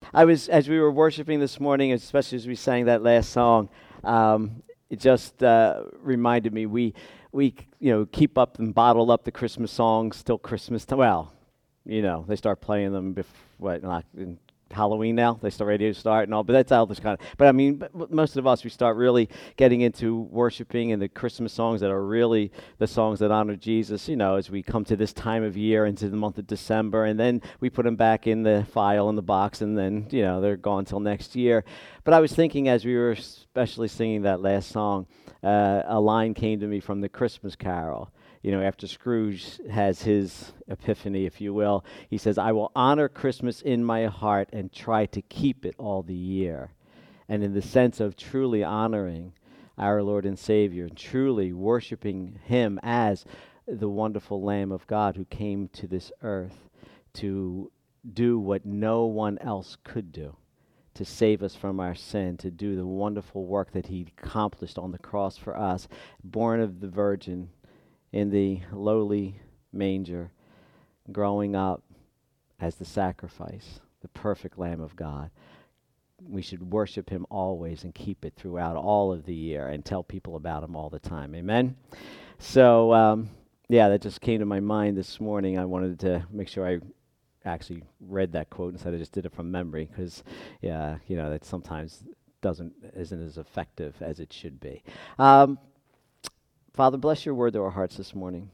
As we were worshiping this morning, especially as we sang that last song, it just reminded me we keep up and bottle up the Christmas songs till Christmas time. Well, they start playing them like in Halloween now. They start ready to start and all, but that's all this kind of. But I mean, most of us, we start really getting into worshiping and the Christmas songs that are really the songs that honor Jesus. As we come to this time of year into the month of December, and then we put them back in the file in the box, and then they're gone till next year. But I was thinking as we were especially singing that last song, a line came to me from the Christmas Carol. After Scrooge has his epiphany, if you will, he says, "I will honor Christmas in my heart and try to keep it all the year." And in the sense of truly honoring our Lord and Savior, and truly worshiping Him as the wonderful Lamb of God who came to this earth to do what no one else could do, to save us from our sin, to do the wonderful work that He accomplished on the cross for us, born of the Virgin, in the lowly manger, growing up as the sacrifice, the perfect Lamb of God. We should worship Him always and keep it throughout all of the year and tell people about Him all the time. Amen? So, that just came to my mind this morning. I wanted to make sure I actually read that quote instead of just did it from memory, because, that sometimes isn't as effective as it should be. Father, bless your word to our hearts this morning.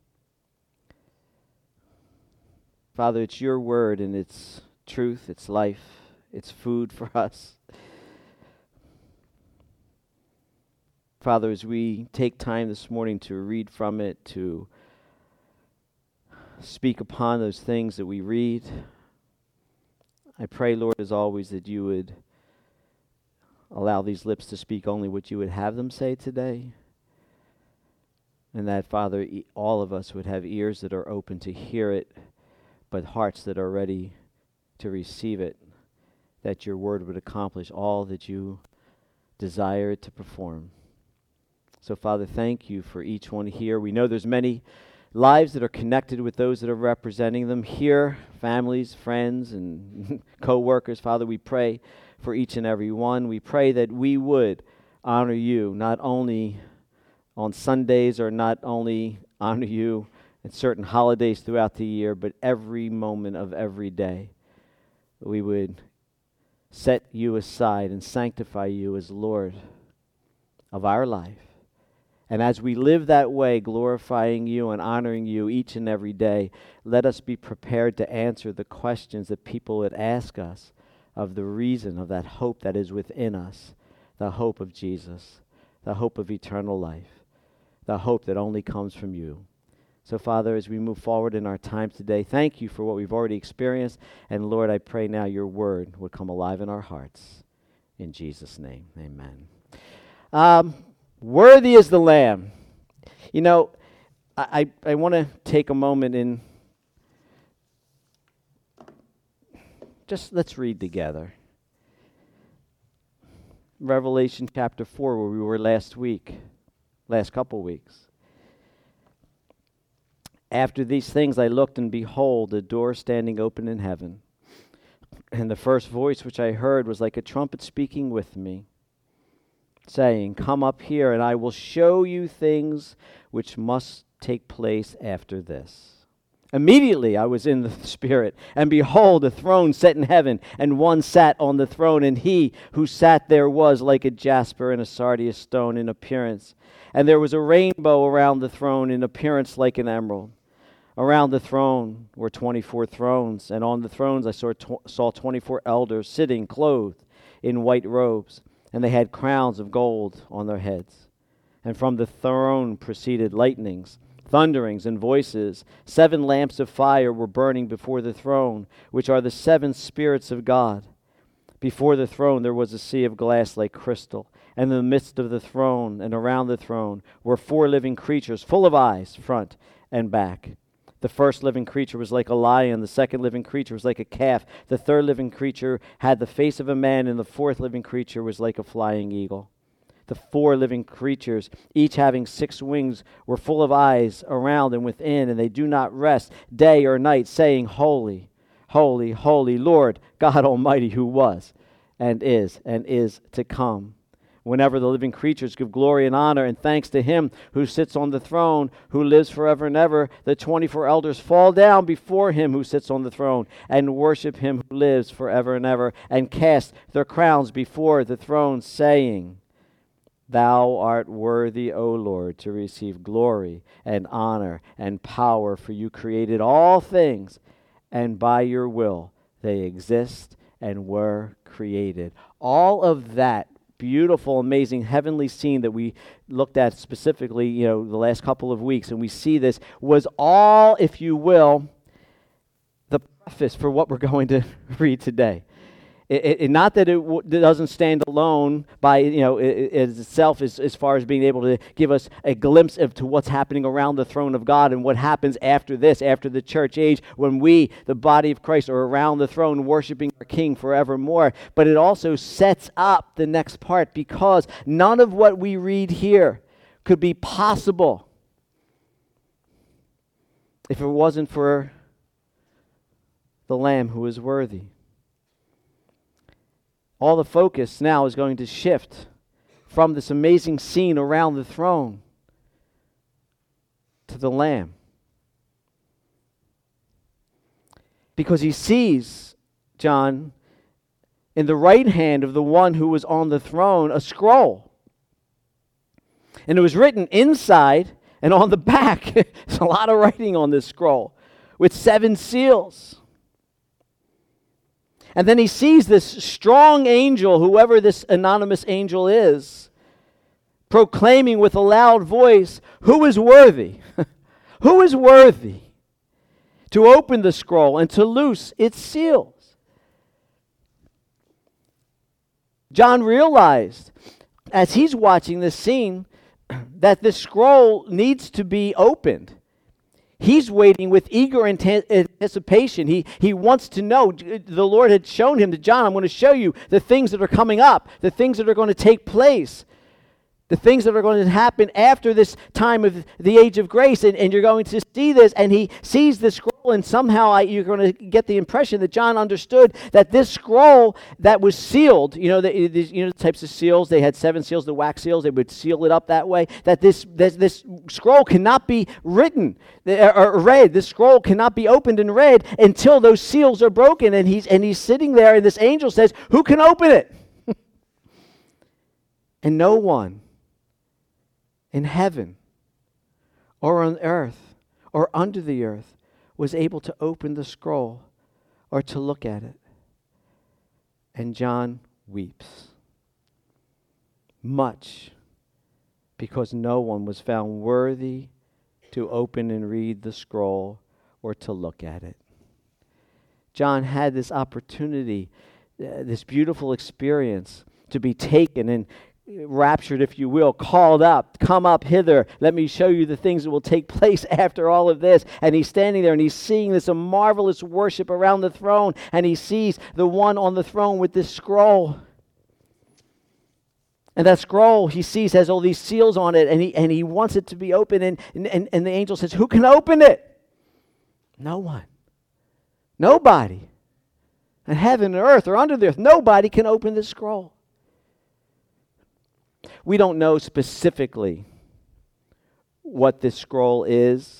Father, it's your word, and it's truth, it's life, it's food for us. Father, as we take time this morning to read from it, to speak upon those things that we read, I pray, Lord, as always, that you would allow these lips to speak only what you would have them say today. And that, Father, all of us would have ears that are open to hear it, but hearts that are ready to receive it, that your word would accomplish all that you desire it to perform. So, Father, thank you for each one here. We know there's many lives that are connected with those that are representing them here, families, friends, and co-workers. Father, we pray for each and every one. We pray that we would honor you, not only on Sundays, or not only honor you at certain holidays throughout the year, but every moment of every day. We would set you aside and sanctify you as Lord of our life. And as we live that way, glorifying you and honoring you each and every day, let us be prepared to answer the questions that people would ask us of the reason of that hope that is within us, the hope of Jesus, the hope of eternal life, the hope that only comes from you. So, Father, as we move forward in our time today, thank you for what we've already experienced. And, Lord, I pray now your word would come alive in our hearts. In Jesus' name, amen. Worthy is the Lamb. I want to take a moment and just let's read together. Revelation chapter 4, where we were last couple weeks. After these things I looked, and behold, a door standing open in heaven. And the first voice which I heard was like a trumpet speaking with me, saying, "Come up here, and I will show you things which must take place after this." Immediately I was in the Spirit, and behold, a throne set in heaven, and one sat on the throne, and he who sat there was like a jasper and a sardius stone in appearance. And there was a rainbow around the throne, in appearance like an emerald. Around the throne were 24 thrones, and on the thrones I saw 24 elders sitting, clothed in white robes, and they had crowns of gold on their heads. And from the throne proceeded lightnings, thunderings, and voices. 7 lamps of fire were burning before the throne, which are the 7 spirits of God. Before the throne there was a sea of glass like crystal, and in the midst of the throne and around the throne were 4 living creatures, full of eyes, front and back. The first living creature was like a lion, the second living creature was like a calf, the third living creature had the face of a man, and the fourth living creature was like a flying eagle. The 4 living creatures, each having 6 wings, were full of eyes around and within, and they do not rest day or night, saying, "Holy, holy, holy, Lord God Almighty, who was and is to come. Whenever the living creatures give glory and honor and thanks to him who sits on the throne, who lives forever and ever, the 24 elders fall down before him who sits on the throne and worship him who lives forever and ever, and cast their crowns before the throne, saying, Thou art worthy, O Lord, to receive glory and honor and power, for you created all things, and by your will they exist and were created. All of that beautiful, amazing, heavenly scene that we looked at specifically, the last couple of weeks, and we see this, was all, if you will, the preface for what we're going to read today. Not that it doesn't stand alone by itself as far as being able to give us a glimpse of to what's happening around the throne of God and what happens after this, after the church age, when we, the body of Christ, are around the throne worshiping our King forevermore. But it also sets up the next part, because none of what we read here could be possible if it wasn't for the Lamb who is worthy. All the focus now is going to shift from this amazing scene around the throne to the Lamb. Because he sees, John, in the right hand of the one who was on the throne, a scroll. And it was written inside and on the back. There's a lot of writing on this scroll with 7 seals. And then he sees this strong angel, whoever this anonymous angel is, proclaiming with a loud voice, who is worthy? Who is worthy to open the scroll and to loose its seals? John realized, as he's watching this scene, that the scroll needs to be opened. He's waiting with eager anticipation. He wants to know. The Lord had shown him to John, I'm going to show you the things that are coming up, the things that are going to take place, the things that are going to happen after this time of the age of grace. And you're going to see this. And he sees the scroll, and somehow you're going to get the impression that John understood that this scroll that was sealed, the types of seals, they had 7 seals, the wax seals, they would seal it up that way, that this scroll cannot be written or read. This scroll cannot be opened and read until those seals are broken. And he's sitting there, and this angel says, who can open it? And no one in heaven or on earth or under the earth was able to open the scroll or to look at it. And John weeps much, because no one was found worthy to open and read the scroll or to look at it. John had this opportunity, this beautiful experience, to be taken and raptured, if you will, called up, come up hither, let me show you the things that will take place after all of this. And he's standing there and he's seeing this marvelous worship around the throne, and he sees the one on the throne with this scroll. And that scroll he sees has all these seals on it, and he wants it to be open, and the angel says, who can open it? No one. Nobody. In heaven and earth or under the earth, nobody can open this scroll. We don't know specifically what this scroll is.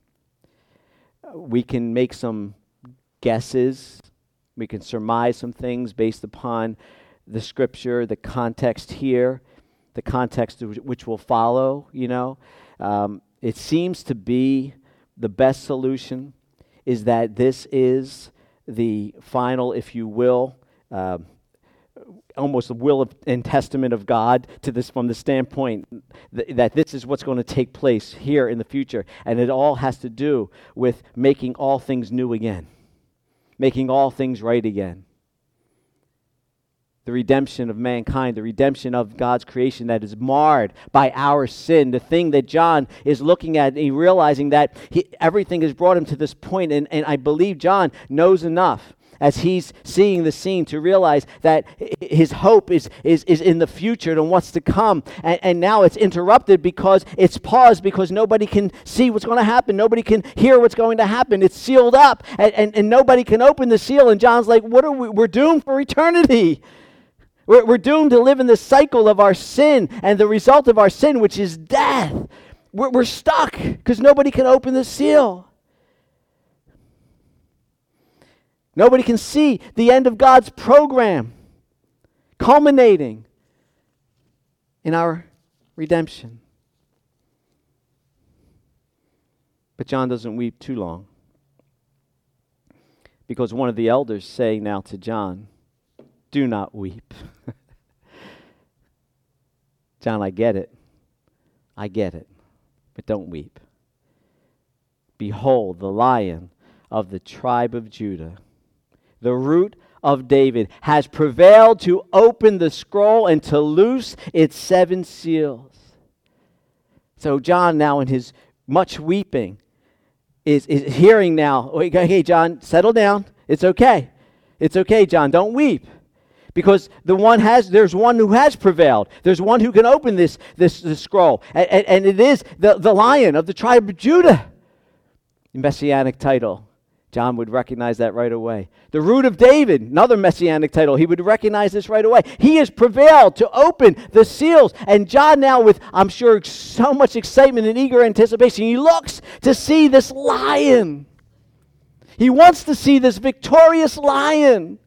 We can make some guesses. We can surmise some things based upon the scripture, the context here, the context which will follow, It seems to be the best solution is that this is the final, if you will, almost the will and testament of God to this, from the standpoint that this is what's going to take place here in the future. And it all has to do with making all things new again, making all things right again. The redemption of mankind, the redemption of God's creation that is marred by our sin, the thing that John is looking at and realizing that everything has brought him to this point. And I believe John knows enough as he's seeing the scene, to realize that his hope is in the future and what's to come. And now it's interrupted because it's paused because nobody can see what's going to happen. Nobody can hear what's going to happen. It's sealed up and nobody can open the seal. And John's like, what are we're doomed for eternity. We're doomed to live in the cycle of our sin and the result of our sin, which is death. We're stuck because nobody can open the seal. Nobody can see the end of God's program culminating in our redemption. But John doesn't weep too long, because one of the elders saying now to John, do not weep. John, I get it, but don't weep. Behold, the Lion of the tribe of Judah, the Root of David, has prevailed to open the scroll and to loose its 7 seals. So John, now in his much weeping, is hearing now, hey, John, settle down. It's okay. It's okay, John, don't weep. Because there's one who has prevailed. There's one who can open this scroll. And it is the Lion of the tribe of Judah. Messianic title. John would recognize that right away. The Root of David, another messianic title. He would recognize this right away. He has prevailed to open the seals. And John now, with, I'm sure, so much excitement and eager anticipation, he looks to see this lion. He wants to see this victorious lion.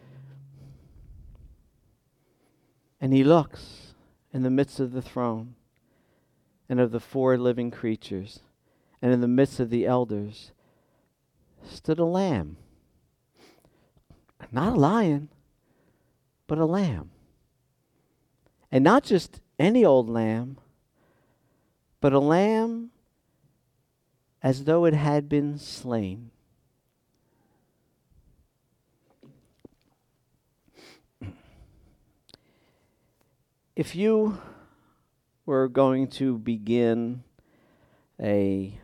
And he looks in the midst of the throne and of the 4 living creatures, and in the midst of the elders stood a lamb. Not a lion, but a lamb. And not just any old lamb, but a lamb as though it had been slain. If you were going to begin a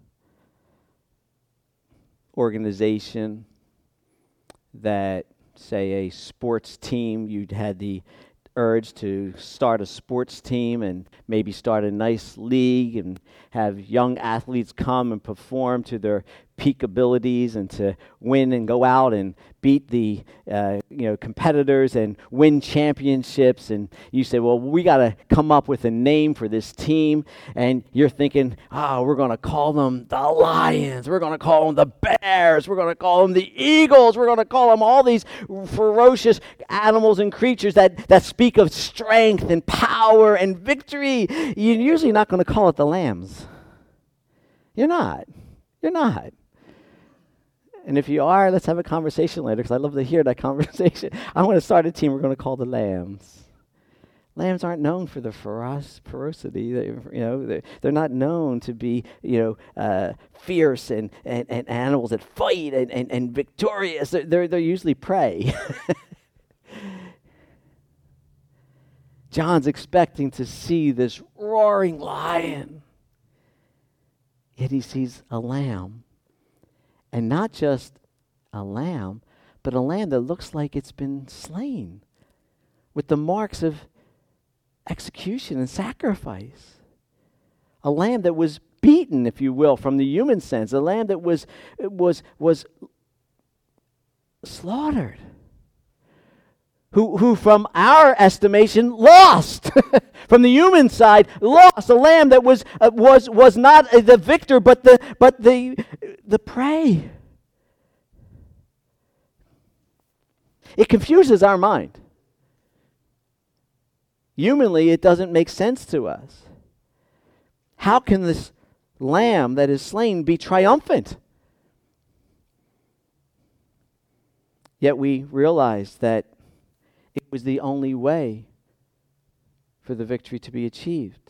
organization that, say, a sports team, you'd had the urge to start a sports team and maybe start a nice league and have young athletes come and perform to their peak abilities and to win and go out and beat the competitors and win championships. And you say, well, we got to come up with a name for this team. And you're thinking, we're going to call them the Lions. We're going to call them the Bears. We're going to call them the Eagles. We're going to call them all these ferocious animals and creatures that speak of strength and power and victory. You're usually not going to call it the Lambs. You're not. And if you are, let's have a conversation later, because I love to hear that conversation. I want to start a team we're going to call the Lambs. Lambs aren't known for the ferocity. They're not known to be, fierce and animals that fight and victorious. They're usually prey. John's expecting to see this roaring lion, yet he sees a lamb. And not just a lamb, but a lamb that looks like it's been slain with the marks of execution and sacrifice. A lamb that was beaten, if you will, from the human sense. A lamb that was slaughtered. Who from our estimation lost. From the human side, lost. A lamb that was not the victor, but the prey. It confuses our mind. Humanly, it doesn't make sense to us. How can this lamb that is slain be triumphant? Yet we realize that it was the only way for the victory to be achieved.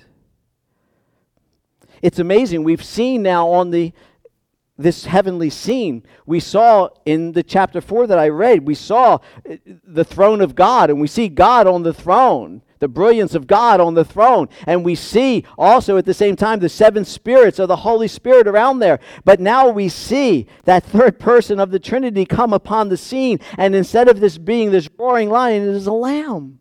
It's amazing. We've seen now on this heavenly scene. We saw in the chapter 4 that I read, we saw the throne of God, and we see God on the throne. the brilliance of God on the throne. And we see also at the same time the seven spirits of the Holy Spirit around there. But now we see that third person of the Trinity come upon the scene. And instead of this being this roaring lion, it is a lamb.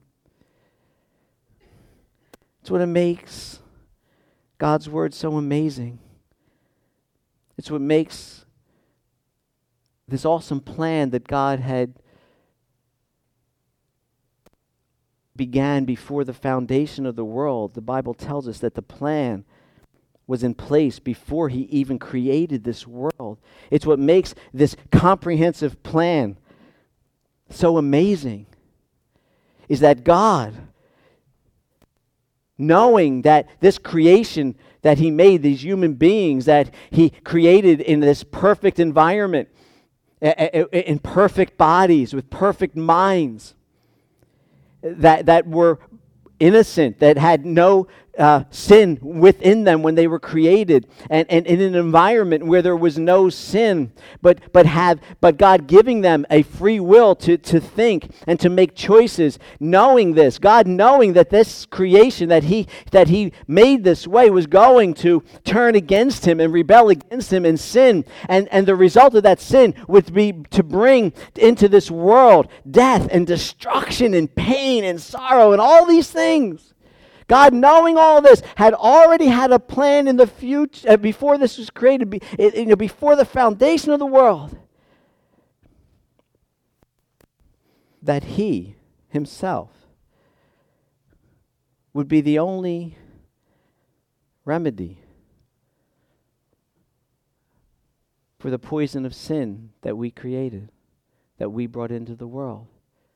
It's what makes God's word so amazing. It's what makes this awesome plan that God had began before the foundation of the world. The Bible tells us that the plan was in place before he even created this world. It's what makes this comprehensive plan so amazing, is that God, knowing that this creation that he made, these human beings that he created in this perfect environment, in perfect bodies, with perfect minds, that were innocent, that had no sin within them when they were created, and in an environment where there was no sin, but God giving them a free will to think and to make choices, knowing this, God knowing that this creation that he made this way was going to turn against him and rebel against him and sin, and the result of that sin would be to bring into this world death and destruction and pain and sorrow and all these things. God, knowing all this, had already had a plan in the future, before this was created, before the foundation of the world, that he himself would be the only remedy for the poison of sin that we created, that we brought into the world.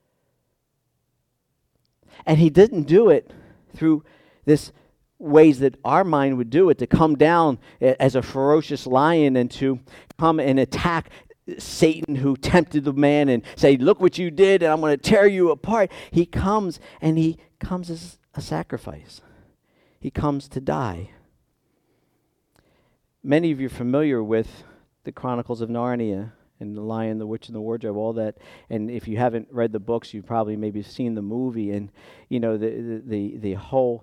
And he didn't do it through this ways that our mind would do it, to come down as a ferocious lion and to come and attack Satan who tempted the man and say, look what you did and I'm going to tear you apart. He comes as a sacrifice. He comes to die. Many of you are familiar with the Chronicles of Narnia and The Lion, the Witch, and the Wardrobe, all that. And if you haven't read the books, you've probably maybe seen the movie. And, the whole,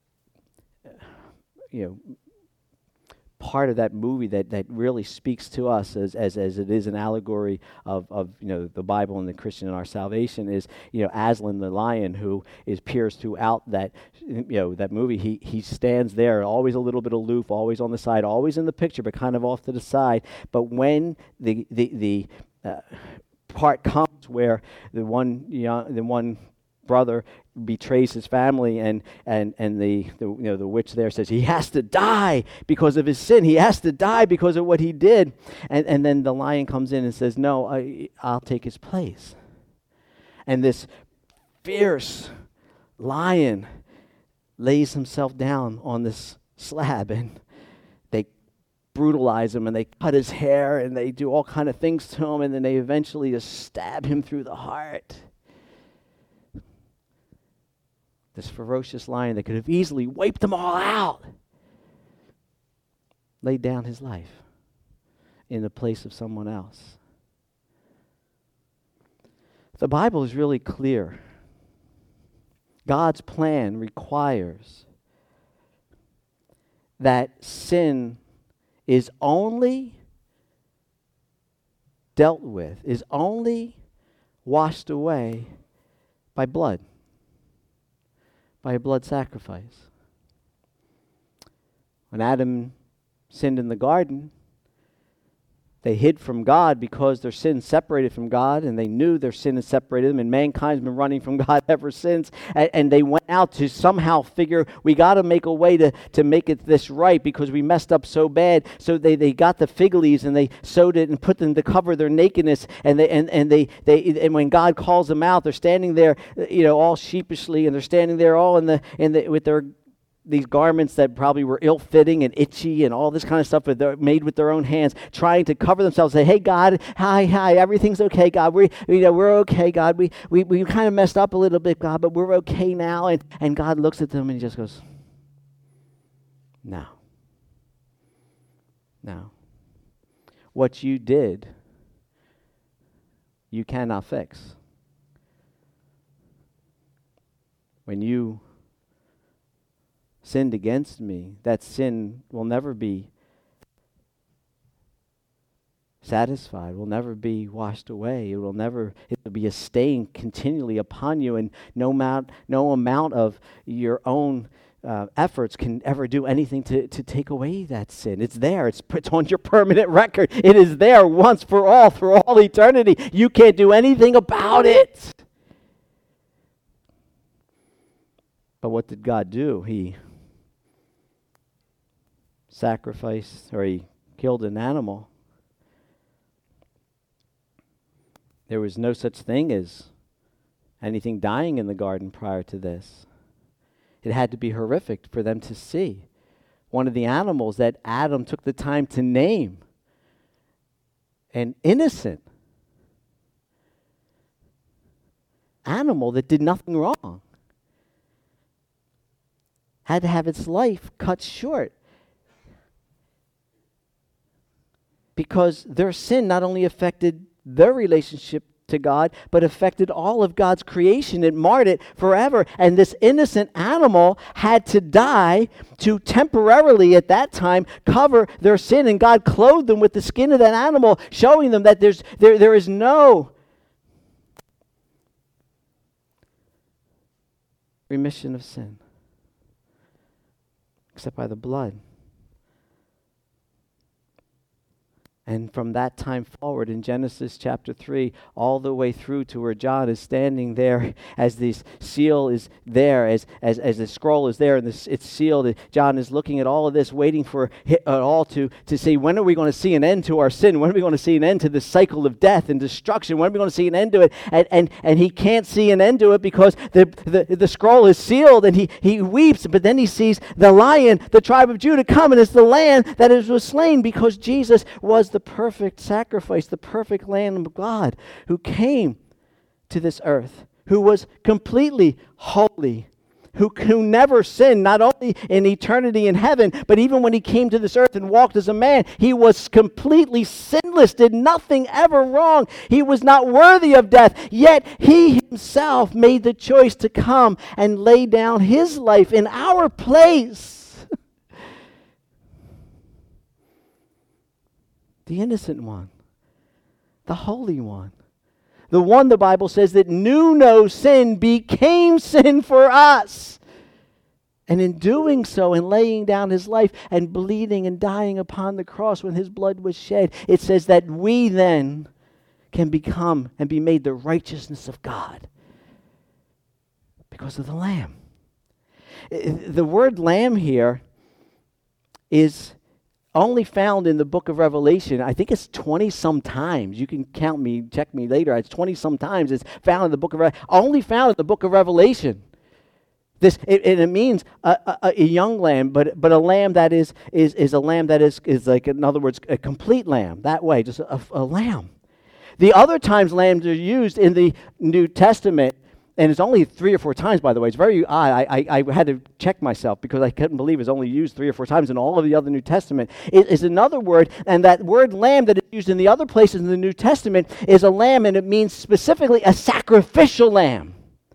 part of that movie that really speaks to us as it is an allegory of the Bible and the Christian and our salvation is, Aslan the lion, who is pierced throughout that movie. He stands there, always a little bit aloof, always on the side, always in the picture, but kind of off to the side. But when the part comes where the one brother betrays his family, and the witch there says he has to die because of his sin. He has to die because of what he did. And then the lion comes in and says, no, I'll take his place. And this fierce lion lays himself down on this slab, and they brutalize him, and they cut his hair, and they do all kind of things to him, and then they eventually just stab him through the heart. This ferocious lion that could have easily wiped them all out laid down his life in the place of someone else. The Bible is really clear. God's plan requires that sin is only dealt with, is only washed away by blood. By a blood sacrifice. When Adam sinned in the garden, they hid from God because their sin separated from God, and they knew their sin had separated them, and mankind's been running from God ever since. And they went out to somehow figure, we got to make a way to make it this right because we messed up so bad. So they got the fig leaves and they sewed it and put them to cover their nakedness. And when God calls them out, they're standing there, all sheepishly, and they're standing there all with their these garments that probably were ill-fitting and itchy and all this kind of stuff, but they're made with their own hands, trying to cover themselves. Say, "Hey, God, hi, everything's okay, God. We're okay, God. We kind of messed up a little bit, God, but we're okay now." And God looks at them and he just goes, "No. What you did, you cannot fix. when you sinned against me, that sin will never be satisfied, will never be washed away. It will be a stain continually upon you, and no amount of your own efforts can ever do anything to take away that sin. It's there. It's on your permanent record. It is there once for all eternity. You can't do anything about it. But what did God do? He sacrificed, or he killed an animal. There was no such thing as anything dying in the garden prior to this. It had to be horrific for them to see. One of the animals that Adam took the time to name, an innocent animal that did nothing wrong, had to have its life cut short. Because their sin not only affected their relationship to God, but affected all of God's creation. It marred it forever. And this innocent animal had to die to temporarily, at that time, cover their sin. And God clothed them with the skin of that animal, showing them that there is no remission of sin except by the blood. And from that time forward in Genesis chapter 3, all the way through to where John is standing there as this seal is there, as the scroll is there and it's sealed. John is looking at all of this, waiting for it all to say, when are we going to see an end to our sin? When are we going to see an end to this cycle of death and destruction? When are we going to see an end to it? And he can't see an end to it because the scroll is sealed, and he weeps. But then he sees the Lion, the tribe of Judah, come, and it's the Lamb that was slain, because Jesus was the perfect sacrifice, the perfect Lamb of God who came to this earth, who was completely holy, who never sinned, not only in eternity in heaven, but even when he came to this earth and walked as a man, he was completely sinless, did nothing ever wrong. He was not worthy of death, yet he himself made the choice to come and lay down his life in our place. The innocent one, the holy one, the one, the Bible says, that knew no sin, became sin for us. And in doing so, and laying down his life and bleeding and dying upon the cross when his blood was shed, it says that we then can become and be made the righteousness of God because of the Lamb. The word lamb here is only found in the book of Revelation. I think it's 20-some times. You can count me, check me later. It's 20-some times. It's found in the book of only found in the book of Revelation. It means a young lamb, but a lamb that is a lamb that is like, in other words, a complete lamb. That way, just a lamb. The other times lambs are used in the New Testament, and it's only 3 or 4 times, by the way. It's very odd. I had to check myself because I couldn't believe it's only used 3 or 4 times in all of the other New Testament. It is another word, and that word lamb that is used in the other places in the New Testament is a lamb, and it means specifically a sacrificial lamb.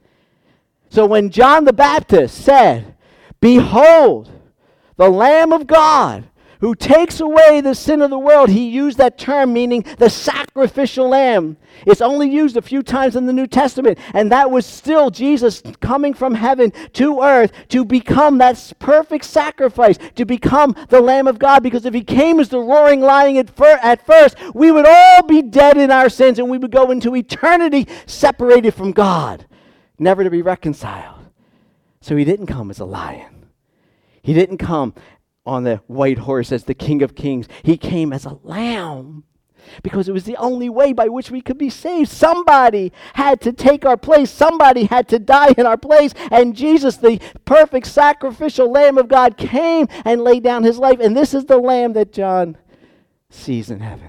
So when John the Baptist said, "Behold, the Lamb of God, who takes away the sin of the world," he used that term meaning the sacrificial lamb. It's only used a few times in the New Testament, and that was still Jesus coming from heaven to earth to become that perfect sacrifice, to become the Lamb of God, because if he came as the roaring lion at first, we would all be dead in our sins, and we would go into eternity separated from God, never to be reconciled. So he didn't come as a lion. He didn't come on the white horse as the King of Kings. He came as a lamb because it was the only way by which we could be saved. Somebody had to take our place. Somebody had to die in our place. And Jesus, the perfect sacrificial Lamb of God, came and laid down his life. And this is the Lamb that John sees in heaven,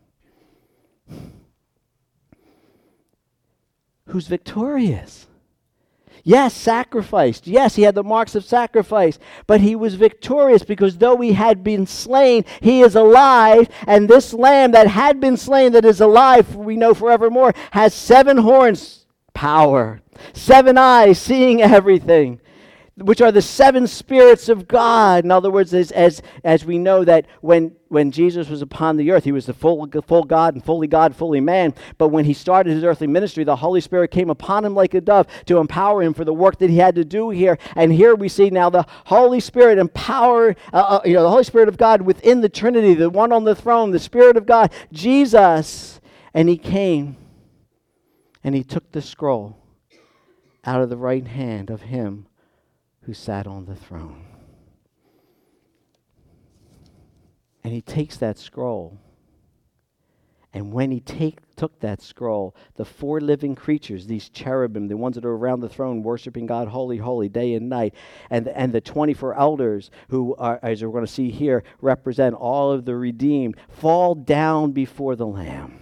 who's victorious. Yes, sacrificed. Yes, he had the marks of sacrifice, but he was victorious because though he had been slain, he is alive. And this lamb that had been slain, that is alive, we know forevermore, has 7 horns power. 7 eyes seeing everything, which are the 7 spirits of God. In other words, as we know that when Jesus was upon the earth, he was the full God, fully man. But when he started his earthly ministry, the Holy Spirit came upon him like a dove to empower him for the work that he had to do here. And here we see now the Holy Spirit empower, the Holy Spirit of God within the Trinity, the one on the throne, the Spirit of God, Jesus. And he came and he took the scroll out of the right hand of him who sat on the throne. And he takes that scroll. And when he took that scroll, the 4 living creatures, these cherubim, the ones that are around the throne worshiping God, holy, holy, day and night, and the 24 elders who are, as we're going to see here, represent all of the redeemed, fall down before the Lamb.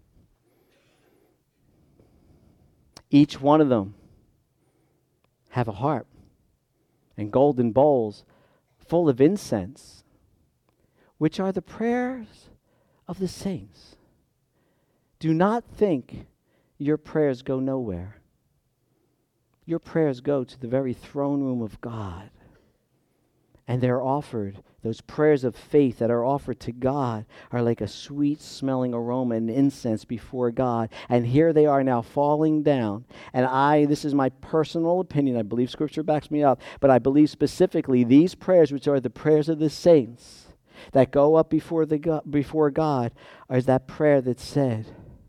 Each one of them have a harp and golden bowls full of incense, which are the prayers of the saints. Do not think your prayers go nowhere. Your prayers go to the very throne room of God. And they're offered, those prayers of faith that are offered to God are like a sweet-smelling aroma and incense before God. And here they are now falling down. And this is my personal opinion. I believe Scripture backs me up. But I believe specifically these prayers, which are the prayers of the saints that go up before God, is that prayer that said,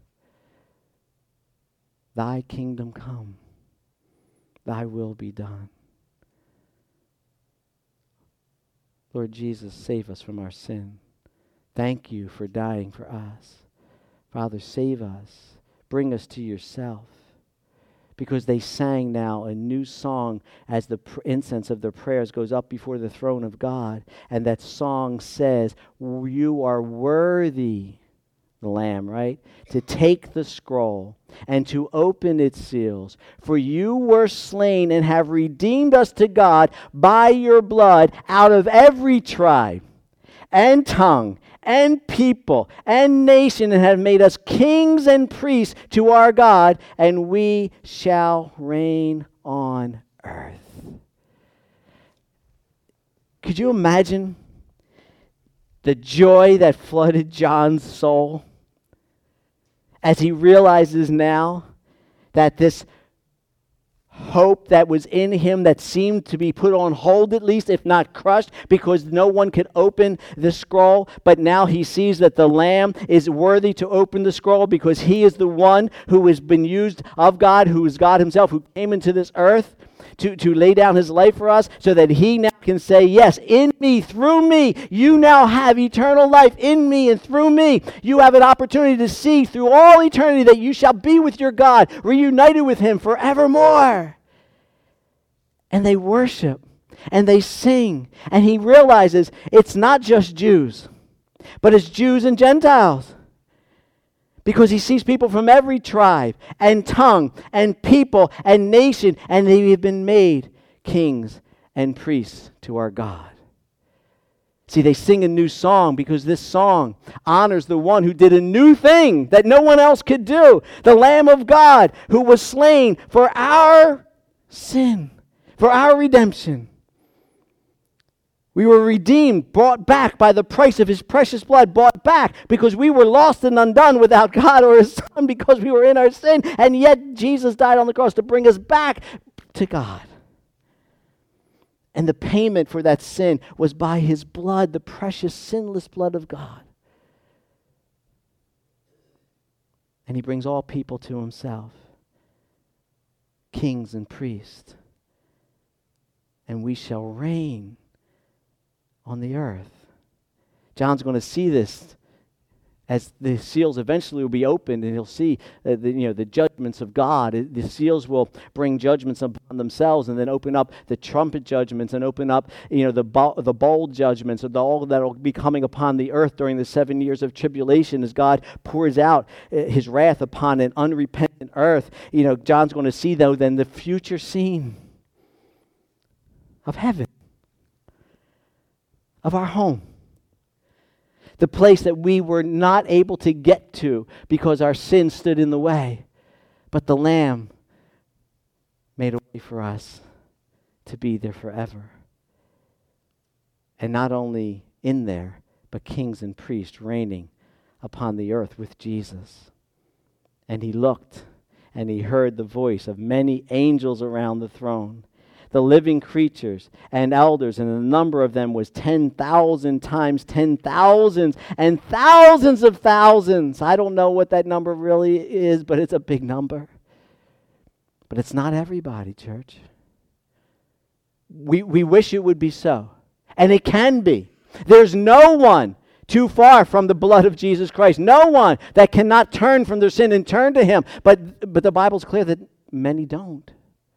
"Thy kingdom come, thy will be done." Lord Jesus, save us from our sin. Thank you for dying for us. Father, save us. Bring us to yourself. Because they sang now a new song as the incense of their prayers goes up before the throne of God. And that song says, you are worthy, the Lamb, right? To take the scroll and to open its seals. For you were slain and have redeemed us to God by your blood out of every tribe and tongue and people and nation, and have made us kings and priests to our God, and we shall reign on earth. Could you imagine the joy that flooded John's soul as he realizes now that this hope that was in him that seemed to be put on hold, at least, if not crushed, because no one could open the scroll, but now he sees that the Lamb is worthy to open the scroll because he is the one who has been used of God, who is God himself, who came into this earth to lay down his life for us, so that he now can say, yes, in me, through me, you now have eternal life. In me and through me, you have an opportunity to see through all eternity that you shall be with your God, reunited with him forevermore. And they worship and they sing, and he realizes it's not just Jews, but it's Jews and Gentiles. Because he sees people from every tribe and tongue and people and nation, and they have been made kings and priests to our God. See, they sing a new song because this song honors the one who did a new thing that no one else could do. The Lamb of God who was slain for our sin, for our redemption. We were redeemed, brought back by the price of his precious blood, bought back because we were lost and undone without God or his Son because we were in our sin. And yet Jesus died on the cross to bring us back to God. And the payment for that sin was by his blood, the precious, sinless blood of God. And he brings all people to himself, kings and priests. And we shall reign on the earth. John's going to see this as the seals eventually will be opened, and he'll see the judgments of God. The seals will bring judgments upon themselves, and then open up the trumpet judgments, and open up the bowl judgments, of all that will be coming upon the earth during the 7 years of tribulation as God pours out his wrath upon an unrepentant earth. John's going to see, though, then the future scene of heaven, of our home. The place that we were not able to get to because our sin stood in the way. But the Lamb made a way for us to be there forever. And not only in there, but kings and priests reigning upon the earth with Jesus. And he looked and he heard the voice of many angels around the throne, the living creatures and elders, and the number of them was 10,000 times 10,000s and thousands of thousands. I don't know what that number really is, but it's a big number. But it's not everybody, church. We wish it would be so. And it can be. There's no one too far from the blood of Jesus Christ. No one that cannot turn from their sin and turn to him. But the Bible's clear that many don't.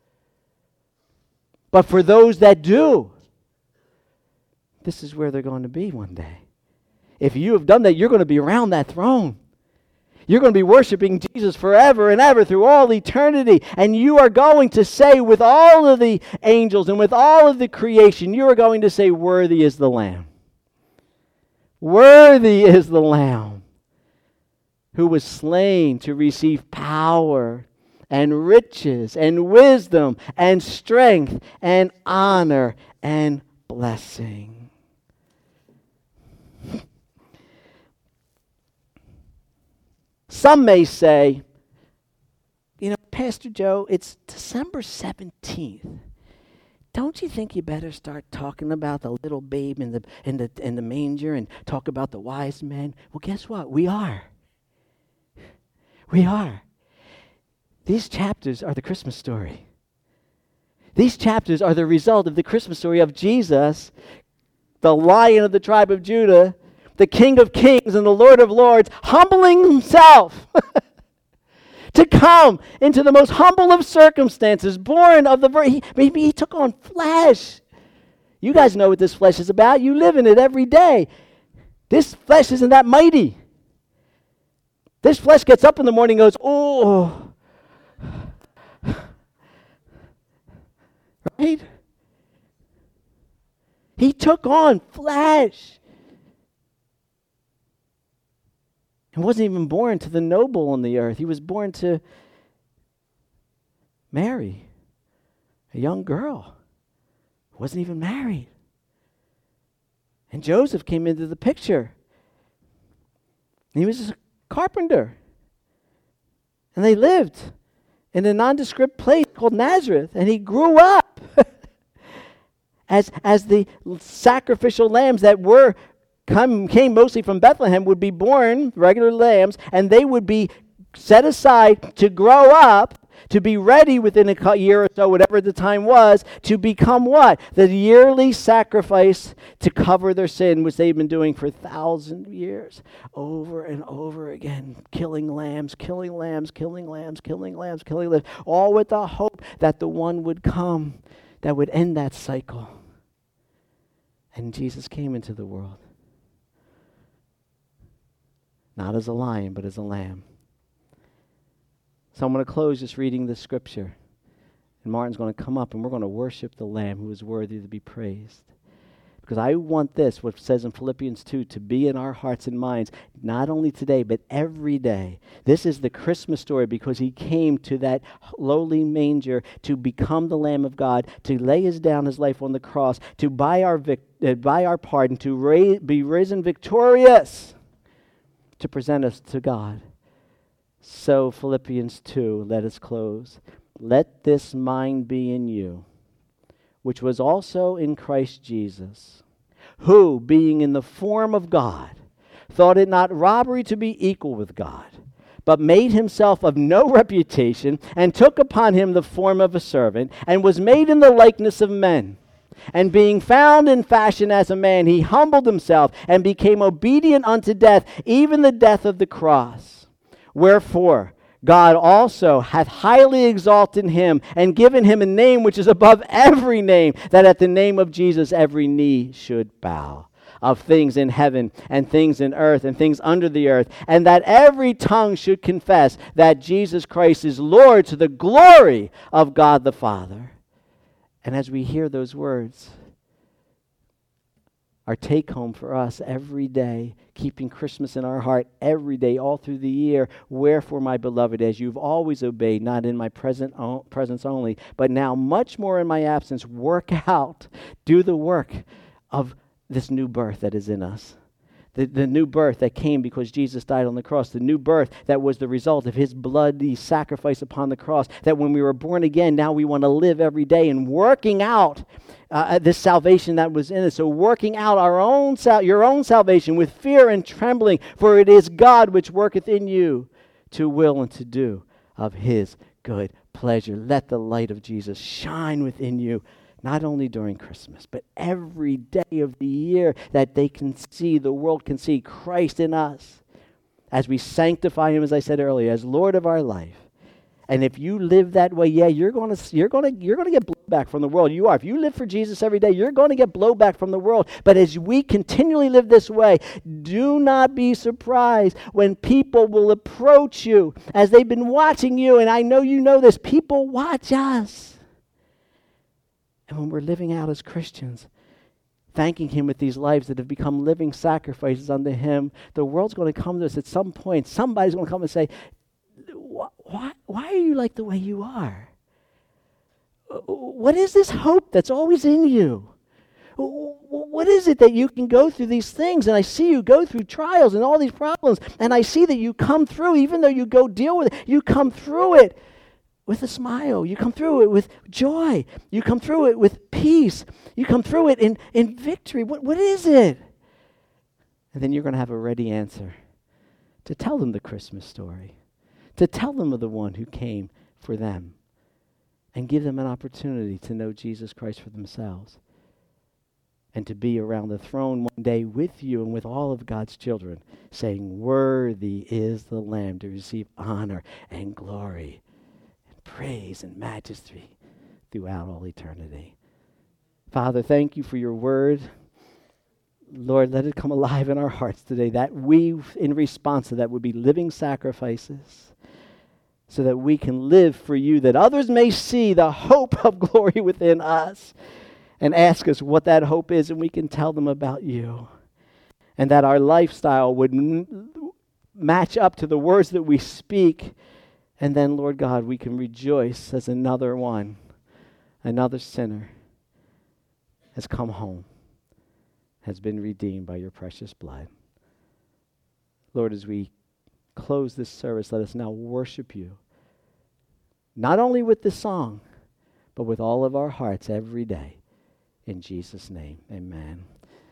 But for those that do, this is where they're going to be one day. If you have done that, you're going to be around that throne. You're going to be worshiping Jesus forever and ever through all eternity. And you are going to say with all of the angels and with all of the creation, you are going to say, worthy is the Lamb. Worthy is the Lamb who was slain to receive power and riches and wisdom and strength and honor and blessing. Some may say, Pastor Joe, it's December 17th. Don't you think you better start talking about the little babe in the manger and talk about the wise men? Well, guess what? We are. We are. These chapters are the Christmas story. These chapters are the result of the Christmas story of Jesus, the Lion of the tribe of Judah, the King of kings and the Lord of lords, humbling himself to come into the most humble of circumstances, born of the Virgin. He took on flesh. You guys know what this flesh is about. You live in it every day. This flesh isn't that mighty. This flesh gets up in the morning and goes, oh. Right? He took on flesh. He wasn't even born to the noble on the earth. He was born to Mary, a young girl who wasn't even married. And Joseph came into the picture. And he was just a carpenter. And they lived in a nondescript place called Nazareth. And he grew up as the sacrificial lambs that came mostly from Bethlehem would be born, regular lambs, and they would be set aside to grow up, to be ready within a year or so, whatever the time was, to become what? The yearly sacrifice to cover their sin, which they've been doing for 1,000 years, over and over again, killing lambs, killing lambs, killing lambs, killing lambs, killing lambs, all with the hope that the one would come that would end that cycle. And Jesus came into the world. Not as a lion, but as a lamb. So I'm going to close just reading the scripture. And Martin's going to come up and we're going to worship the Lamb who is worthy to be praised. Because I want this, what it says in Philippians 2, to be in our hearts and minds, not only today, but every day. This is the Christmas story because he came to that lowly manger to become the Lamb of God, to lay down his life on the cross, to buy our pardon, to be risen victorious, to present us to God. So Philippians 2, let us close. Let this mind be in you, which was also in Christ Jesus, who, being in the form of God, thought it not robbery to be equal with God, but made himself of no reputation, and took upon him the form of a servant, and was made in the likeness of men. And being found in fashion as a man, he humbled himself and became obedient unto death, even the death of the cross. Wherefore, God also hath highly exalted him and given him a name which is above every name, that at the name of Jesus every knee should bow, of things in heaven and things in earth and things under the earth, and that every tongue should confess that Jesus Christ is Lord, to the glory of God the Father. And as we hear those words, our take home for us every day, keeping Christmas in our heart every day, all through the year. Wherefore, my beloved, as you've always obeyed, not in my presence only, but now much more in my absence, work out, do the work of this new birth that is in us. The new birth that came because Jesus died on the cross. The new birth that was the result of his bloody sacrifice upon the cross. That when we were born again, now we want to live every day and working out this salvation that was in us. So working out your own salvation with fear and trembling. For it is God which worketh in you to will and to do of his good pleasure. Let the light of Jesus shine within you. Not only during Christmas, but every day of the year, that they can see, the world can see Christ in us as we sanctify him, as I said earlier, as Lord of our life. And if you live that way, you're going to get blowback from the world. You are. If you live for Jesus every day, you're going to get blowback from the world. But as we continually live this way, do not be surprised when people will approach you as they've been watching you. And I know you know this. People watch us. And when we're living out as Christians, thanking him with these lives that have become living sacrifices unto him, the world's going to come to us at some point. Somebody's going to come and say, why are you like the way you are? What is this hope that's always in you? What is it that you can go through these things? And I see you go through trials and all these problems, and I see that you come through, even though you go deal with it, you come through it with a smile. You come through it with joy. You come through it with peace. You come through it in victory. What is it? And then you're going to have a ready answer to tell them the Christmas story, to tell them of the one who came for them, and give them an opportunity to know Jesus Christ for themselves, and to be around the throne one day with you and with all of God's children, saying, worthy is the Lamb to receive honor and glory, praise and majesty throughout all eternity. Father, thank you for your word. Lord, let it come alive in our hearts today, that we, in response to that, would be living sacrifices, so that we can live for you, that others may see the hope of glory within us and ask us what that hope is, and we can tell them about you. And that our lifestyle would match up to the words that we speak. And then, Lord God, we can rejoice as another sinner has come home, has been redeemed by your precious blood. Lord, as we close this service, let us now worship you, not only with this song, but with all of our hearts every day. In Jesus' name, amen.